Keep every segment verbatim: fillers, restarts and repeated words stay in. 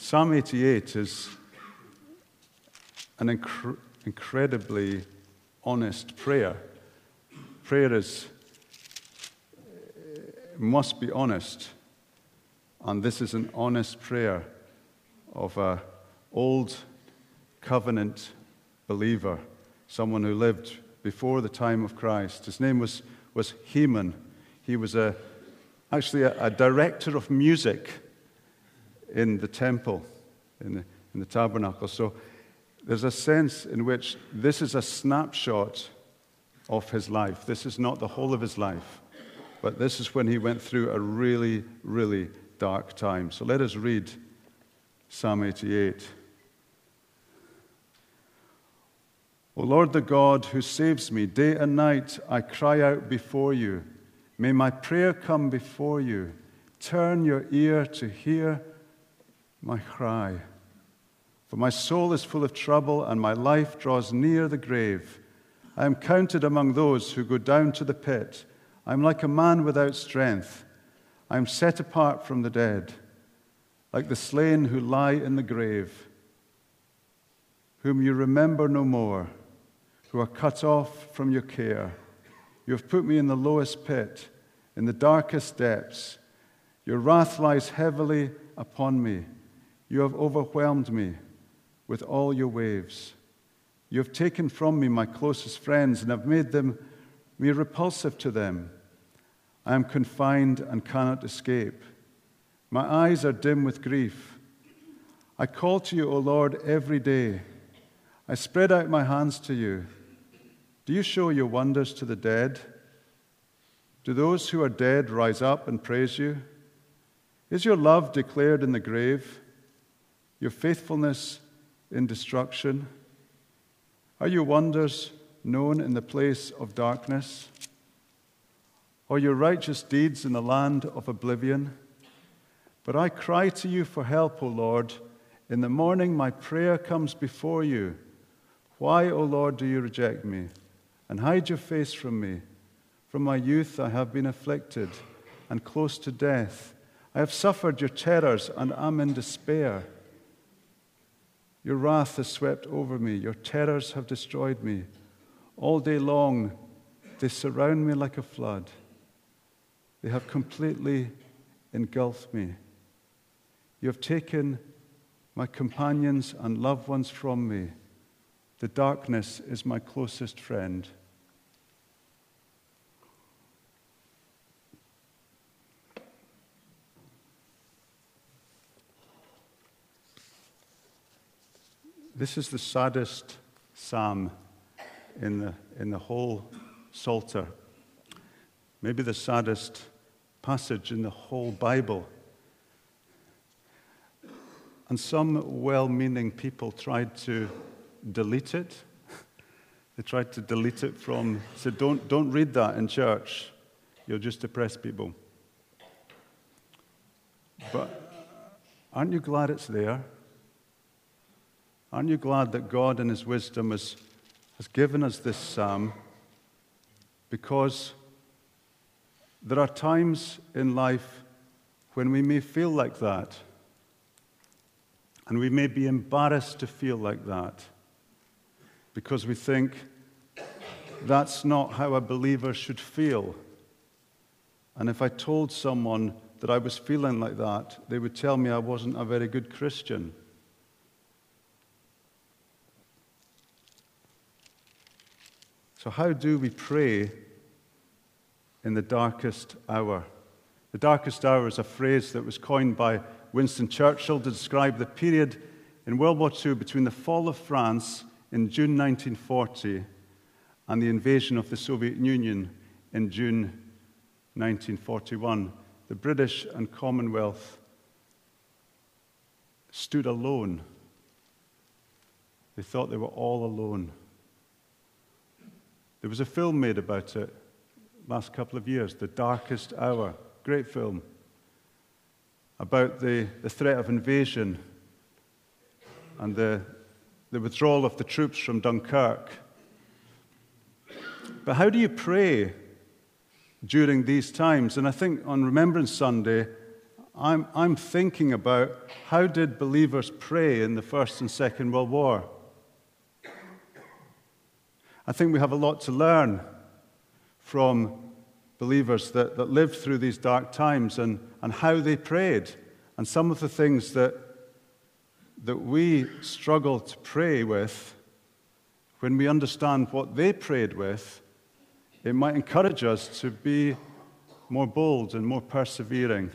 Psalm eighty-eight is an inc- incredibly honest prayer. Prayer is must be honest, and this is an honest prayer of an old covenant believer, someone who lived before the time of Christ. His name was, was Heman. He was a, actually a, a director of music in the temple, in the, in the tabernacle. So there's a sense in which this is a snapshot of his life. This is not the whole of his life, but this is when he went through a really, really dark time. So let us read Psalm eighty-eight. O Lord the God who saves me, day and night I cry out before you. May my prayer come before you. Turn your ear to hear my cry. For my soul is full of trouble, and my life draws near the grave. I am counted among those who go down to the pit. I am like a man without strength. I am set apart from the dead, like the slain who lie in the grave, whom you remember no more, who are cut off from your care. You have put me in the lowest pit, in the darkest depths. Your wrath lies heavily upon me. You have overwhelmed me with all your waves. You have taken from me my closest friends and have made them me repulsive to them. I am confined and cannot escape. My eyes are dim with grief. I call to you, O Lord, every day. I spread out my hands to you. Do you show your wonders to the dead? Do those who are dead rise up and praise you? Is your love declared in the grave, your faithfulness in destruction? Are your wonders known in the place of darkness? Or your righteous deeds in the land of oblivion? But I cry to you for help, O Lord. In the morning my prayer comes before you. Why, O Lord, do you reject me and hide your face from me? From my youth I have been afflicted and close to death. I have suffered your terrors and am in despair. Your wrath has swept over me. Your terrors have destroyed me. All day long they surround me like a flood. They have completely engulfed me. You have taken my companions and loved ones from me. The darkness is my closest friend. This is the saddest psalm in the, in the whole Psalter. Maybe the saddest passage in the whole Bible. And some well-meaning people tried to delete it. They tried to delete it from, said, don't, don't read that in church. You'll just depress people. But aren't you glad it's there? Aren't you glad that God in his wisdom has, has given us this psalm? Because there are times in life when we may feel like that. And we may be embarrassed to feel like that. Because we think that's not how a believer should feel. And if I told someone that I was feeling like that, they would tell me I wasn't a very good Christian. So how do we pray in the darkest hour? The darkest hour is a phrase that was coined by Winston Churchill to describe the period in World War Two between the fall of France in June nineteen forty and the invasion of the Soviet Union in June nineteen forty-one. The British and Commonwealth stood alone. They thought they were all alone. There was a film made about it last couple of years, The Darkest Hour. Great film. About the, the threat of invasion and the, the withdrawal of the troops from Dunkirk. But how do you pray during these times? And I think on Remembrance Sunday, I'm, I'm thinking about how did believers pray in the First and Second World War? I think we have a lot to learn from believers that, that lived through these dark times and, and how they prayed. And some of the things that, that we struggle to pray with, when we understand what they prayed with, it might encourage us to be more bold and more persevering.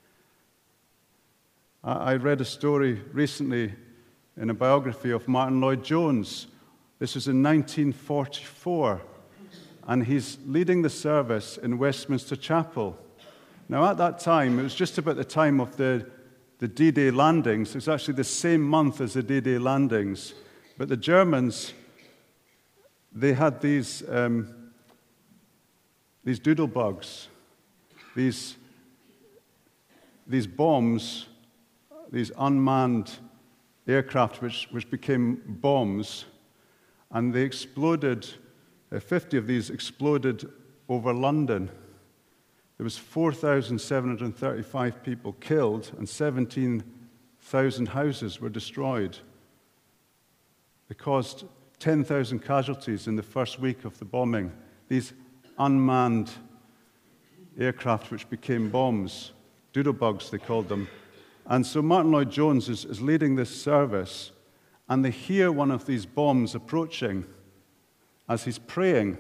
I, I read a story recently in a biography of Martin Lloyd-Jones. This was in nineteen forty-four. And he's leading the service in Westminster Chapel. Now, at that time, it was just about the time of the, the D-Day landings. It was actually the same month as the D-Day landings. But the Germans, they had these, um, these doodlebugs, these, these bombs, these unmanned aircraft which, which became bombs, and they exploded. fifty of these exploded over London. There was four thousand seven hundred thirty-five people killed and seventeen thousand houses were destroyed. They caused ten thousand casualties in the first week of the bombing. These unmanned aircraft which became bombs, doodlebugs they called them. And so Martin Lloyd-Jones is, is leading this service, and they hear one of these bombs approaching as he's praying.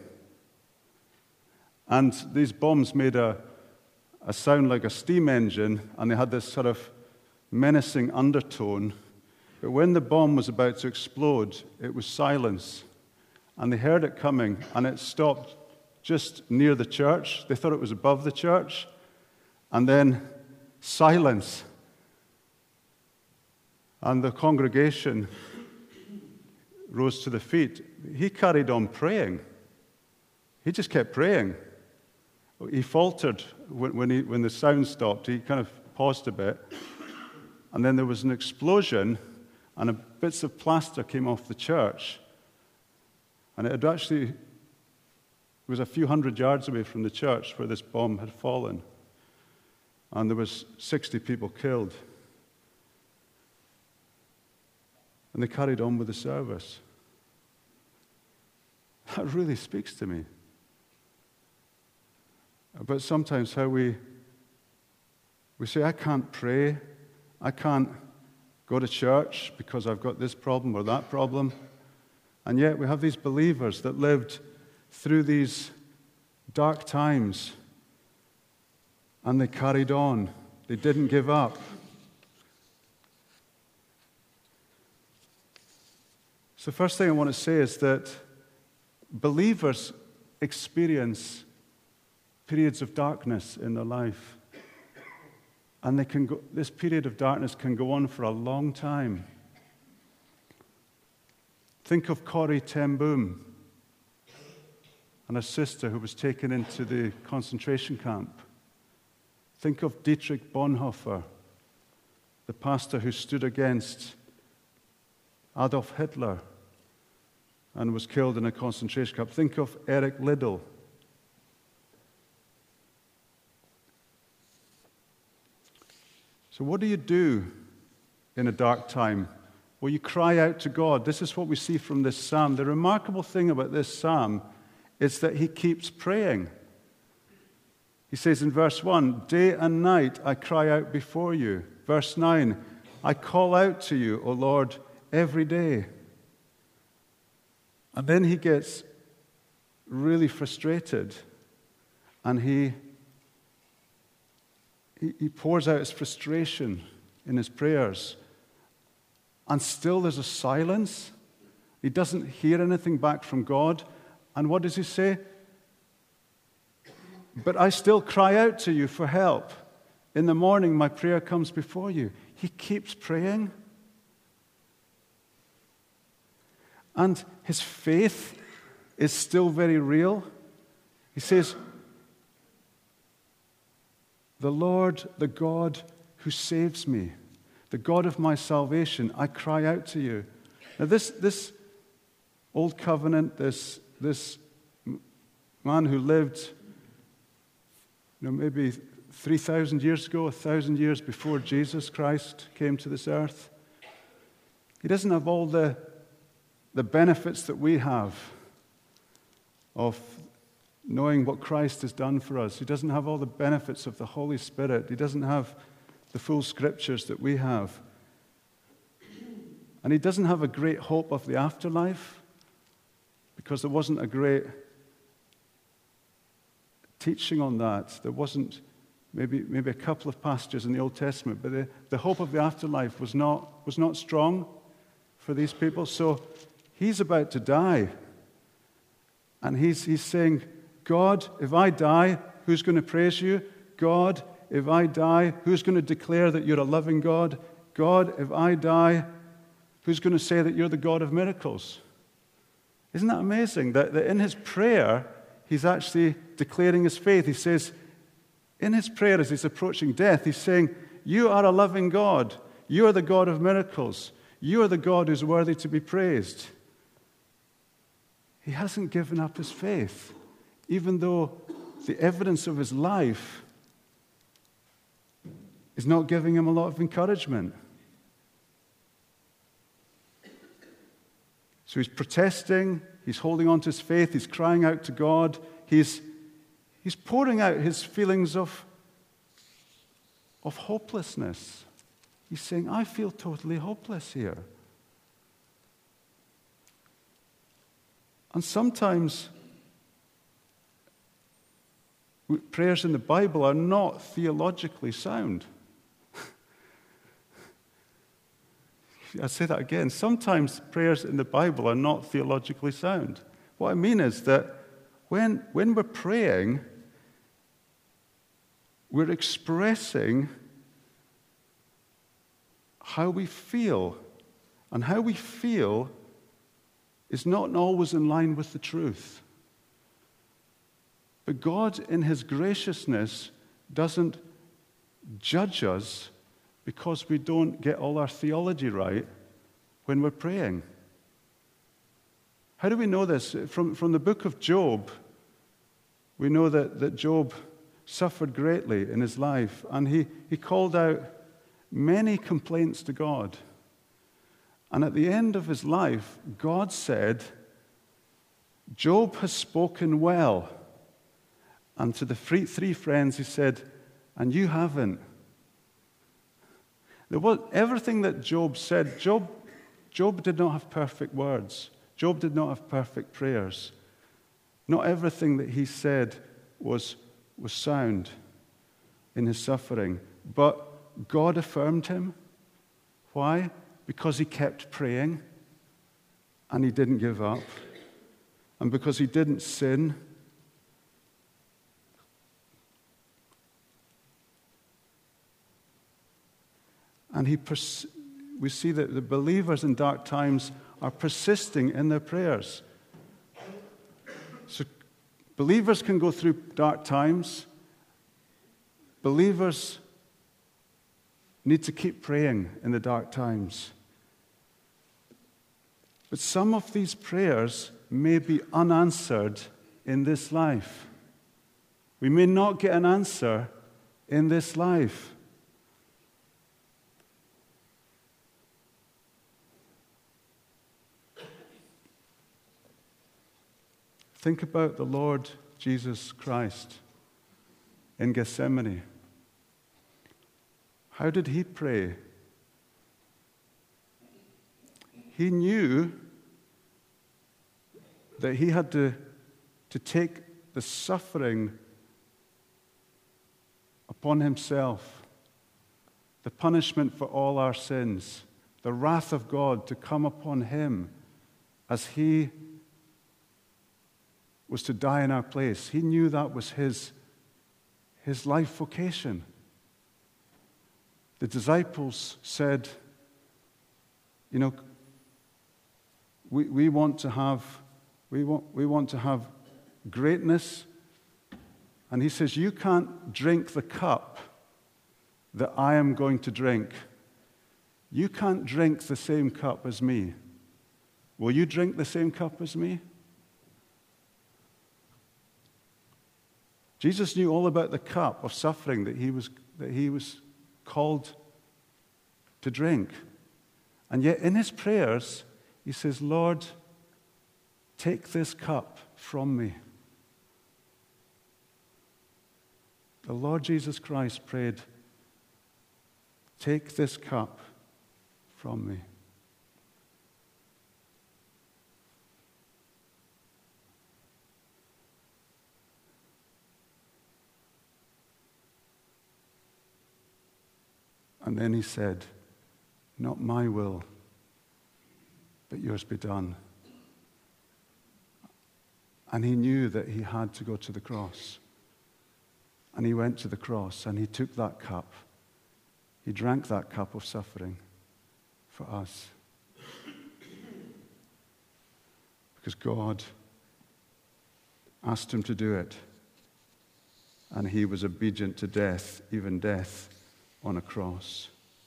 And these bombs made a, a sound like a steam engine, and they had this sort of menacing undertone. But when the bomb was about to explode, it was silence. And they heard it coming, and it stopped just near the church. They thought it was above the church. And then silence. And the congregation rose to the feet. He carried on praying. He just kept praying. He faltered when, when, he, when the sound stopped. He kind of paused a bit. And then there was an explosion, and a, bits of plaster came off the church. And it had actually it was a few hundred yards away from the church where this bomb had fallen. And there was sixty people killed. And they carried on with the service. That really speaks to me. But sometimes how we we say, I can't pray, I can't go to church because I've got this problem or that problem. And yet we have these believers that lived through these dark times, and they carried on. They didn't give up. So the first thing I want to say is that believers experience periods of darkness in their life. And they can go, this period of darkness can go on for a long time. Think of Corrie ten Boom and her sister who was taken into the concentration camp. Think of Dietrich Bonhoeffer, the pastor who stood against Adolf Hitler and was killed in a concentration camp. Think of Eric Liddell. So what do you do in a dark time? Well, you cry out to God. This is what we see from this psalm. The remarkable thing about this psalm is that he keeps praying. He says in verse one, day and night I cry out before you. Verse nine, I call out to you, O Lord, every day. And then he gets really frustrated, and he, he, he pours out his frustration in his prayers. And still there's a silence. He doesn't hear anything back from God. And what does he say? But I still cry out to you for help. In the morning, my prayer comes before you. He keeps praying. And his faith is still very real. He says, the Lord, the God who saves me, the God of my salvation, I cry out to you. Now this, this old covenant, this, this man who lived, you know, maybe three thousand years ago, one thousand years before Jesus Christ came to this earth. He doesn't have all the, the benefits that we have of knowing what Christ has done for us. He doesn't have all the benefits of the Holy Spirit. He doesn't have the full scriptures that we have. And he doesn't have a great hope of the afterlife because there wasn't a great teaching on that. There wasn't maybe, maybe a couple of passages in the Old Testament, but the, the hope of the afterlife was not, was not strong for these people. So he's about to die. And he's, he's saying, God, if I die, who's going to praise you? God, if I die, who's going to declare that you're a loving God? God, if I die, who's going to say that you're the God of miracles? Isn't that amazing? That, that in his prayer, he's actually declaring his faith. He says, in his prayer as he's approaching death, he's saying, you are a loving God. You are the God of miracles. You are the God who's worthy to be praised. He hasn't given up his faith, even though the evidence of his life is not giving him a lot of encouragement. So he's protesting, he's holding on to his faith, he's crying out to God, he's, he's pouring out his feelings of, of hopelessness. He's saying, I feel totally hopeless here. And sometimes prayers in the Bible are not theologically sound. I say that again. Sometimes prayers in the Bible are not theologically sound. What I mean is that when, when we're praying, we're expressing how we feel. And how we feel is not always in line with the truth. But God, in his graciousness, doesn't judge us because we don't get all our theology right when we're praying. How do we know this? From, from the book of Job, we know that, that Job suffered greatly in his life, and he, he called out many complaints to God. And at the end of his life, God said, Job has spoken well. And to the three, three friends, he said, and you haven't. There was, everything that Job said, Job, Job did not have perfect words. Job did not have perfect prayers. Not everything that he said was, was sound in his suffering. But God affirmed him. Why? Because he kept praying and he didn't give up. And because he didn't sin. And he pers- we see that the believers in dark times are persisting in their prayers. So believers can go through dark times. Believers need to keep praying in the dark times. But some of these prayers may be unanswered in this life. We may not get an answer in this life. Think about the Lord Jesus Christ in Gethsemane. How did he pray? He knew that he had to, to take the suffering upon himself, the punishment for all our sins, the wrath of God to come upon him as he was to die in our place. He knew that was his, his life vocation. The disciples said, you know, we, we want to have we want, we want to have greatness. And he says, you can't drink the cup that I am going to drink. You can't drink the same cup as me. Will you drink the same cup as me? Jesus knew all about the cup of suffering that he was, that he was called to drink. And yet in his prayers, he says, Lord, take this cup from me. The Lord Jesus Christ prayed, take this cup from me. And then he said, not my will, but yours be done. And he knew that he had to go to the cross. And he went to the cross and he took that cup. He drank that cup of suffering for us. Because God asked him to do it. And he was obedient to death, even death on a cross.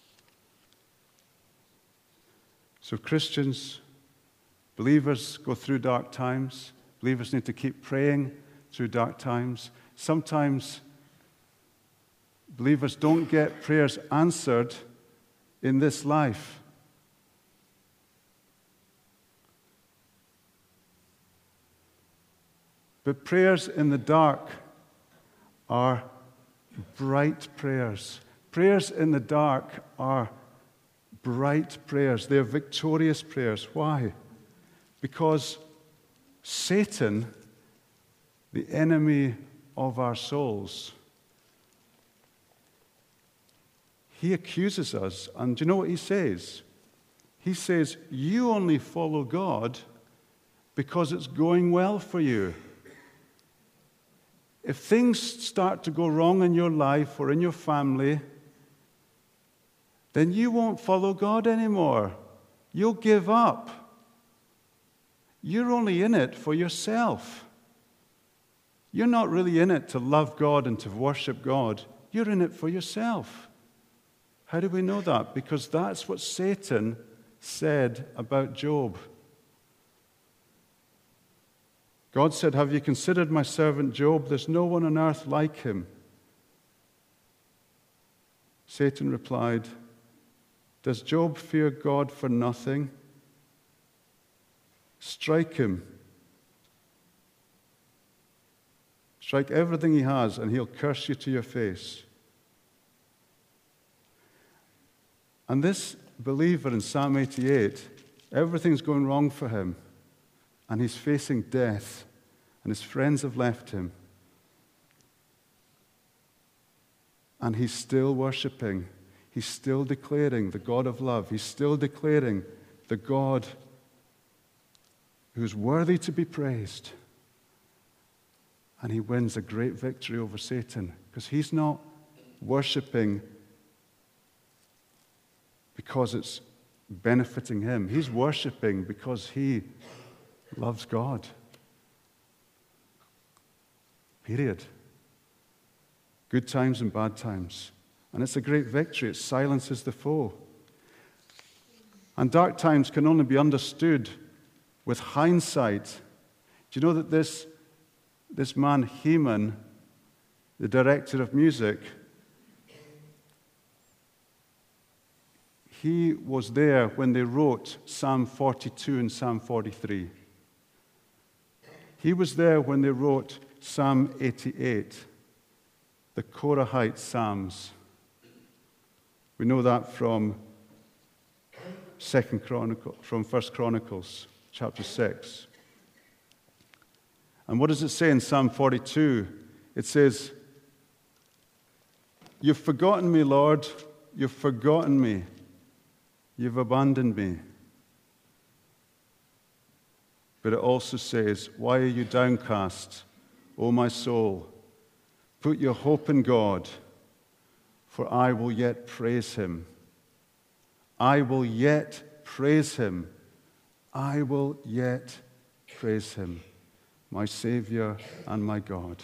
So Christians, believers go through dark times. Believers need to keep praying through dark times. Sometimes believers don't get prayers answered in this life. But prayers in the dark are bright prayers. Prayers in the dark are bright prayers. They're victorious prayers. Why? Because Satan, the enemy of our souls, he accuses us. And do you know what he says? He says, you only follow God because it's going well for you. If things start to go wrong in your life or in your family, then you won't follow God anymore. You'll give up. You're only in it for yourself. You're not really in it to love God and to worship God. You're in it for yourself. How do we know that? Because that's what Satan said about Job. God said, have you considered my servant Job? There's no one on earth like him. Satan replied, does Job fear God for nothing? Strike him. Strike everything he has, and he'll curse you to your face. And this believer in Psalm eighty-eight, everything's going wrong for him, and he's facing death, and his friends have left him. And he's still worshiping. He's still declaring the God of love. He's still declaring the God who's worthy to be praised. And he wins a great victory over Satan because he's not worshiping because it's benefiting him. He's worshiping because he loves God. Period. Good times and bad times. And it's a great victory. It silences the foe. And dark times can only be understood with hindsight. Do you know that this, this man, Heman, the director of music, he was there when they wrote Psalm forty-two and Psalm forty-three. He was there when they wrote Psalm eighty-eight, the Korahite Psalms. We know that from Second Chronicle, from First Chronicles, chapter six. And what does it say in Psalm forty-two? It says, you've forgotten me, Lord, you've forgotten me, you've abandoned me. But it also says, why are you downcast, O my soul? Put your hope in God, for I will yet praise him. I will yet praise him. I will yet praise him, my Savior and my God.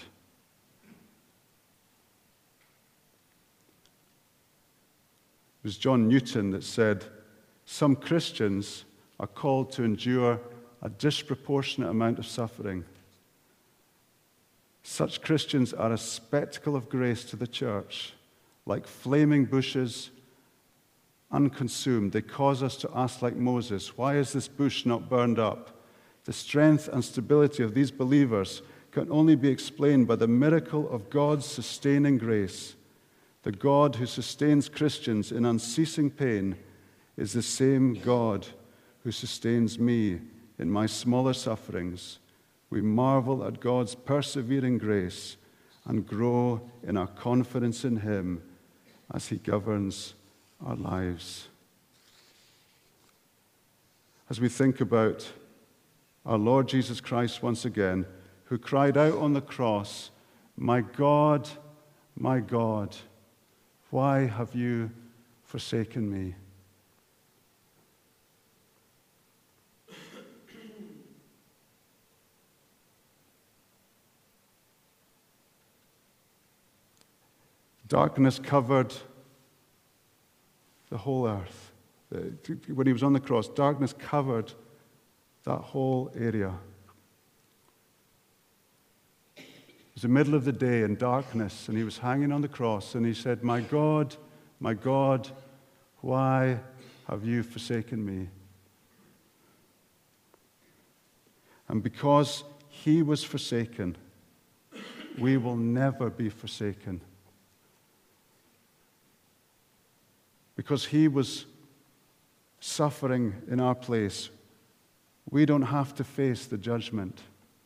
It was John Newton that said, some Christians are called to endure a disproportionate amount of suffering. Such Christians are a spectacle of grace to the church, like flaming bushes, unconsumed. They cause us to ask like Moses, why is this bush not burned up? The strength and stability of these believers can only be explained by the miracle of God's sustaining grace. The God who sustains Christians in unceasing pain is the same God who sustains me in my smaller sufferings. We marvel at God's persevering grace and grow in our confidence in Him as He governs our lives. As we think about our Lord Jesus Christ once again, who cried out on the cross, "My God, my God, why have you forsaken me?" Darkness covered the whole earth. When he was on the cross, darkness covered that whole area. It was the middle of the day in darkness, and he was hanging on the cross, and he said, "My God, my God, why have you forsaken me?" And because he was forsaken, we will never be forsaken. Because he was suffering in our place, we don't have to face the judgment.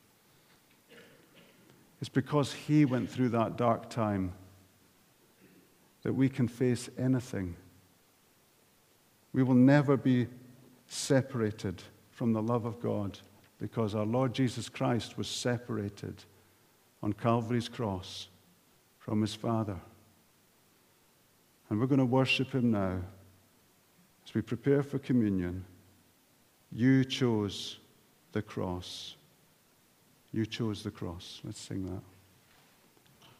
It's because he went through that dark time that we can face anything. We will never be separated from the love of God because our Lord Jesus Christ was separated on Calvary's cross from his Father. And we're going to worship him now. As we prepare for communion, you chose the cross. You chose the cross. Let's sing that.